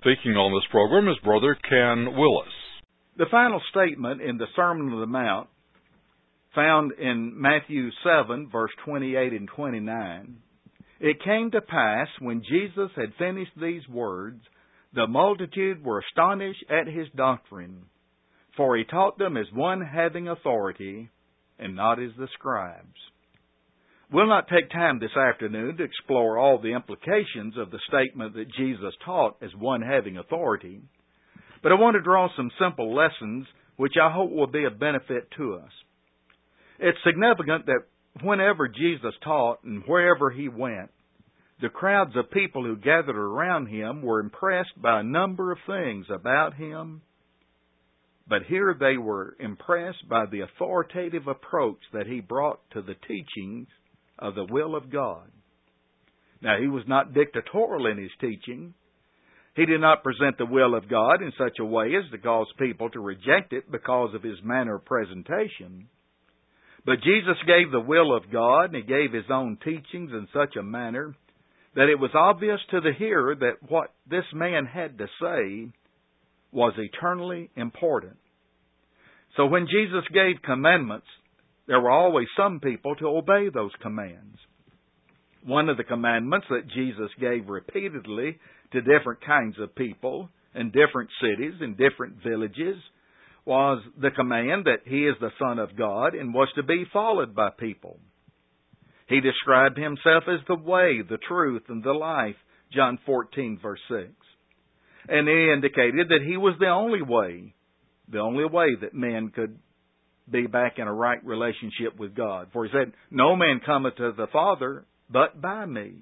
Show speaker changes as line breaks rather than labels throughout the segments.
Speaking on this program is Brother Ken Willis.
The final statement in the Sermon on the Mount, found in Matthew 7, verse 28 and 29, "It came to pass, when Jesus had finished these words, the multitude were astonished at his doctrine, for he taught them as one having authority, and not as the scribes." We'll not take time this afternoon to explore all the implications of the statement that Jesus taught as one having authority, but I want to draw some simple lessons which I hope will be of benefit to us. It's significant that whenever Jesus taught and wherever he went, the crowds of people who gathered around him were impressed by a number of things about him, but here they were impressed by the authoritative approach that he brought to the teachings of the will of God. Now, he was not dictatorial in his teaching. He did not present the will of God in such a way as to cause people to reject it because of his manner of presentation. But Jesus gave the will of God, and he gave his own teachings in such a manner that it was obvious to the hearer that what this man had to say was eternally important. So when Jesus gave commandments, there were always some people to obey those commands. One of the commandments that Jesus gave repeatedly to different kinds of people in different cities and different villages was the command that he is the Son of God and was to be followed by people. He described himself as the way, the truth, and the life, John 14, verse 6. And he indicated that he was the only way that men could be back in a right relationship with God. For he said, "No man cometh to the Father but by me."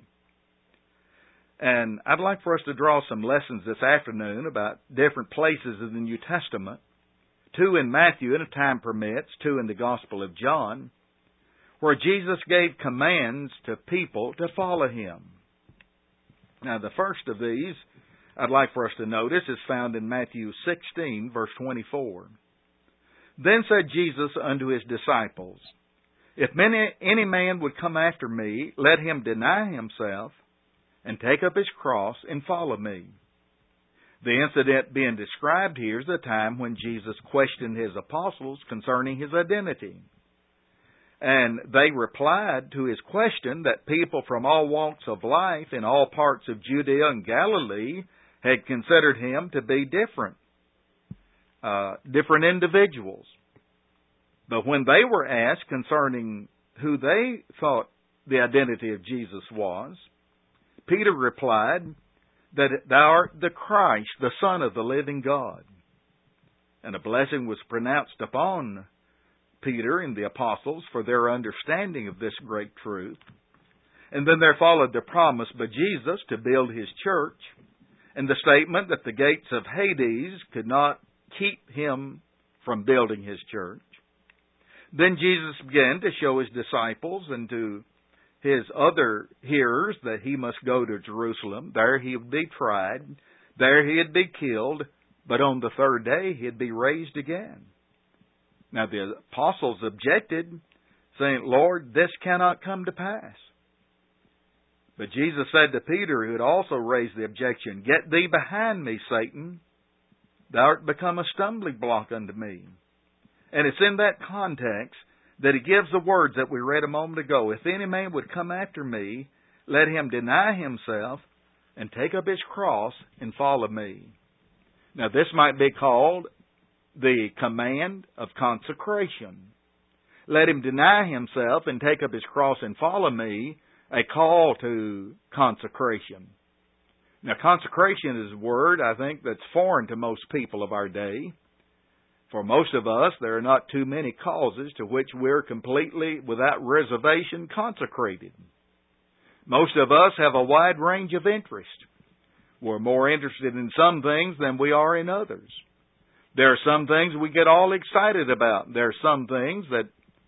And I'd like for us to draw some lessons this afternoon about different places in the New Testament. 2 in Matthew, and if time permits, 2 in the Gospel of John, where Jesus gave commands to people to follow him. Now, the first of these I'd like for us to notice is found in Matthew 16, verse 24. "Then said Jesus unto his disciples, If any man would come after me, let him deny himself, and take up his cross, and follow me." The incident being described here is the time when Jesus questioned his apostles concerning his identity. And they replied to his question that people from all walks of life in all parts of Judea and Galilee had considered him to be different individuals. But when they were asked concerning who they thought the identity of Jesus was, Peter replied that "Thou art the Christ, the Son of the living God." And a blessing was pronounced upon Peter and the apostles for their understanding of this great truth. And then there followed the promise by Jesus to build his church, and the statement that the gates of Hades could not keep him from building his church. Then Jesus began to show his disciples and to his other hearers that he must go to Jerusalem. There he would be tried. There he would be killed. But on the third day he'd be raised again. Now the apostles objected, saying, "Lord, this cannot come to pass." But Jesus said to Peter, who had also raised the objection, "Get thee behind me, Satan. Thou art become a stumbling block unto me." And it's in that context that he gives the words that we read a moment ago. "If any man would come after me, let him deny himself and take up his cross and follow me." Now this might be called the command of consecration. Let him deny himself and take up his cross and follow me, a call to consecration. Now, consecration is a word, I think, that's foreign to most people of our day. For most of us, there are not too many causes to which we're completely, without reservation, consecrated. Most of us have a wide range of interest. We're more interested in some things than we are in others. There are some things we get all excited about. There are some things that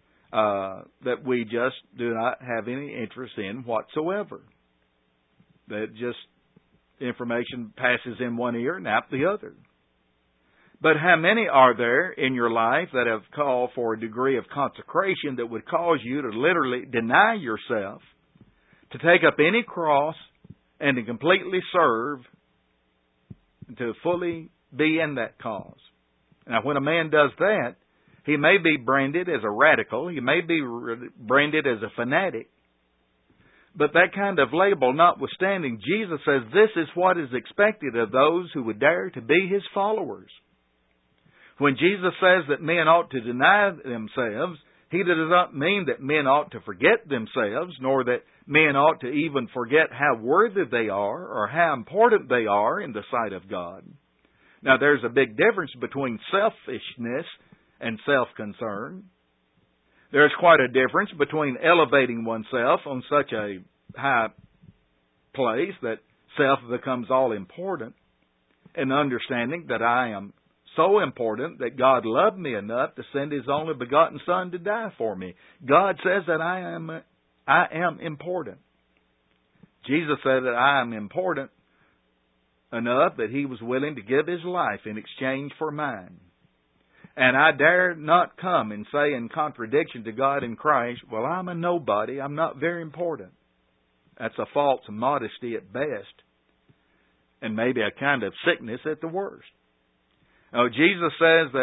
we just do not have any interest in whatsoever. That just information passes in one ear and out the other. But how many are there in your life that have called for a degree of consecration that would cause you to literally deny yourself, to take up any cross, and to completely serve to fully be in that cause. Now, when a man does that, he may be branded as a radical. He may be branded as a fanatic. But that kind of label notwithstanding, Jesus says this is what is expected of those who would dare to be His followers. When Jesus says that men ought to deny themselves, He does not mean that men ought to forget themselves, nor that men ought to even forget how worthy they are or how important they are in the sight of God. Now, there's a big difference between selfishness and self-concern. There's quite a difference between elevating oneself on such a high place that self becomes all important and understanding that I am so important that God loved me enough to send His only begotten Son to die for me. God says that I am important. Jesus said that I am important enough that He was willing to give His life in exchange for mine. And I dare not come and say in contradiction to God in Christ, well, I'm a nobody. I'm not very important. That's a false modesty at best, and maybe a kind of sickness at the worst. Now, Jesus says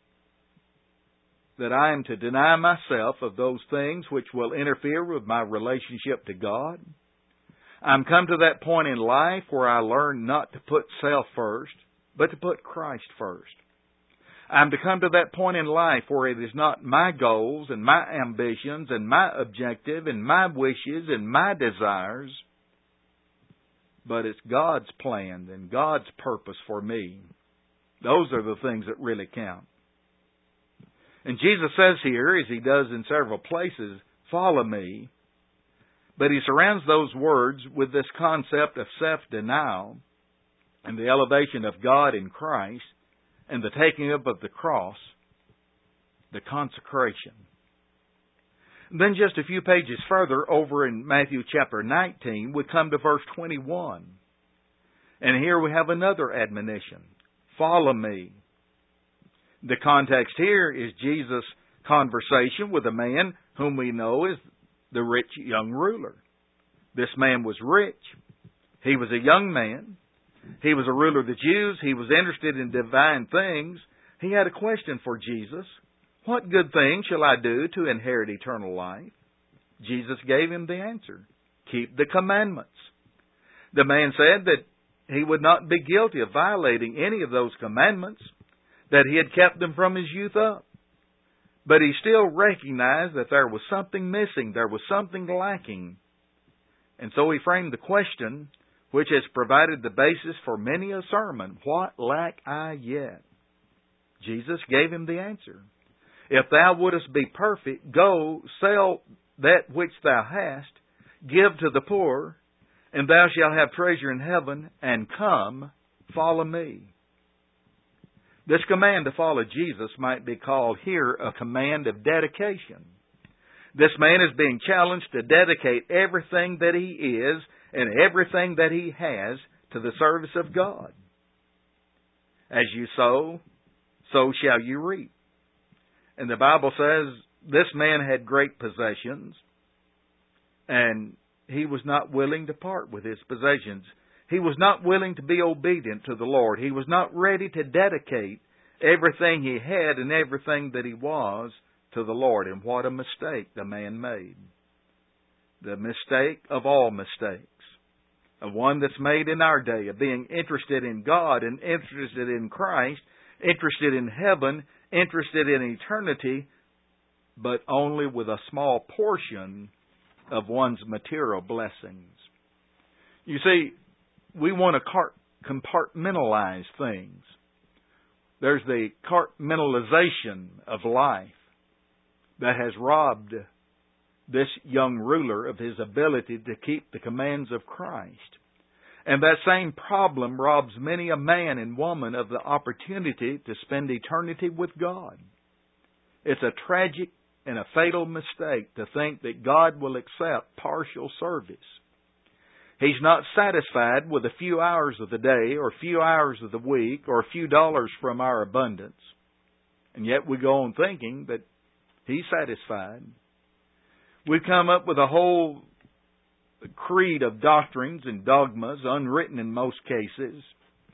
that I am to deny myself of those things which will interfere with my relationship to God. I'm come to that point in life where I learn not to put self first, but to put Christ first. I'm to come to that point in life where it is not my goals and my ambitions and my objective and my wishes and my desires, but it's God's plan and God's purpose for me. Those are the things that really count. And Jesus says here, as He does in several places, follow me. But He surrounds those words with this concept of self-denial and the elevation of God in Christ and the taking up of the cross, the consecration. And then just a few pages further, over in Matthew chapter 19, we come to verse 21. And here we have another admonition. Follow me. The context here is Jesus' conversation with a man whom we know is the rich young ruler. This man was rich. He was a young man. He was a ruler of the Jews. He was interested in divine things. He had a question for Jesus. What good thing shall I do to inherit eternal life? Jesus gave him the answer. Keep the commandments. The man said that he would not be guilty of violating any of those commandments, that he had kept them from his youth up. But he still recognized that there was something missing, there was something lacking. And so he framed the question, which has provided the basis for many a sermon. What lack I yet? Jesus gave him the answer. If thou wouldest be perfect, go, sell that which thou hast, give to the poor, and thou shalt have treasure in heaven, and come, follow me. This command to follow Jesus might be called here a command of dedication. This man is being challenged to dedicate everything that he is and everything that he has to the service of God. As you sow, so shall you reap. And the Bible says this man had great possessions, and he was not willing to part with his possessions. He was not willing to be obedient to the Lord. He was not ready to dedicate everything he had and everything that he was to the Lord. And what a mistake the man made. The mistake of all mistakes. A one that's made in our day of being interested in God and interested in Christ, interested in heaven, interested in eternity, but only with a small portion of one's material blessings. You see, we want to compartmentalize things. There's the compartmentalization of life that has robbed this young ruler of his ability to keep the commands of Christ. And that same problem robs many a man and woman of the opportunity to spend eternity with God. It's a tragic and a fatal mistake to think that God will accept partial service. He's not satisfied with a few hours of the day or a few hours of the week or a few dollars from our abundance. And yet we go on thinking that He's satisfied. We've come up with a whole creed of doctrines and dogmas, unwritten in most cases,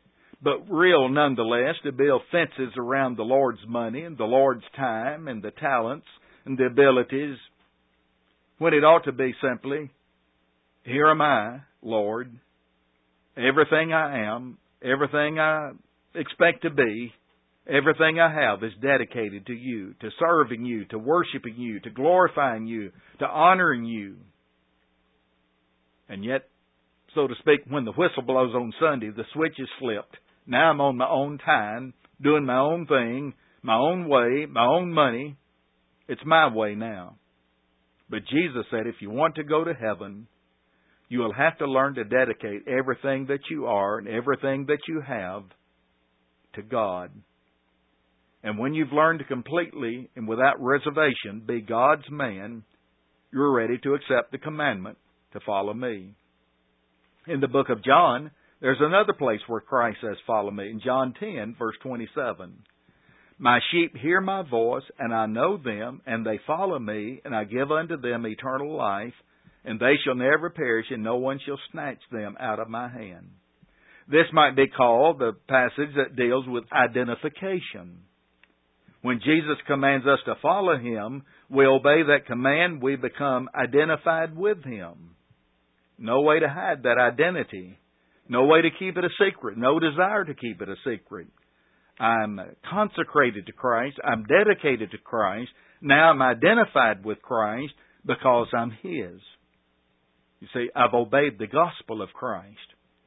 but real nonetheless, to build fences around the Lord's money and the Lord's time and the talents and the abilities, when it ought to be simply, here am I, Lord. Everything I am, everything I expect to be, everything I have is dedicated to you, to serving you, to worshiping you, to glorifying you, to honoring you. And yet, so to speak, when the whistle blows on Sunday, the switch is flipped. Now I'm on my own time, doing my own thing, my own way, my own money. It's my way now. But Jesus said, if you want to go to heaven, you will have to learn to dedicate everything that you are and everything that you have to God. And when you've learned to completely and without reservation be God's man, you're ready to accept the commandment to follow me. In the book of John, there's another place where Christ says, follow me. In John 10, verse 27, my sheep hear my voice, and I know them, and they follow me, and I give unto them eternal life, and they shall never perish, and no one shall snatch them out of my hand. This might be called the passage that deals with identification. When Jesus commands us to follow Him, we obey that command, we become identified with Him. No way to hide that identity. No way to keep it a secret. No desire to keep it a secret. I'm consecrated to Christ. I'm dedicated to Christ. Now I'm identified with Christ because I'm His. You see, I've obeyed the gospel of Christ.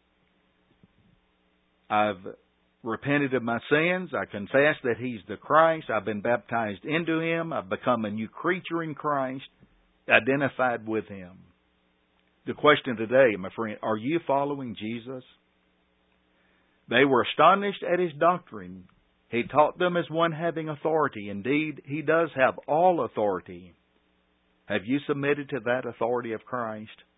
I've repented of my sins. I confess that He's the Christ. I've been baptized into Him. I've become a new creature in Christ, identified with Him. The question today, my friend, are you following Jesus? They were astonished at His doctrine. He taught them as one having authority. Indeed, He does have all authority. Have you submitted to that authority of Christ?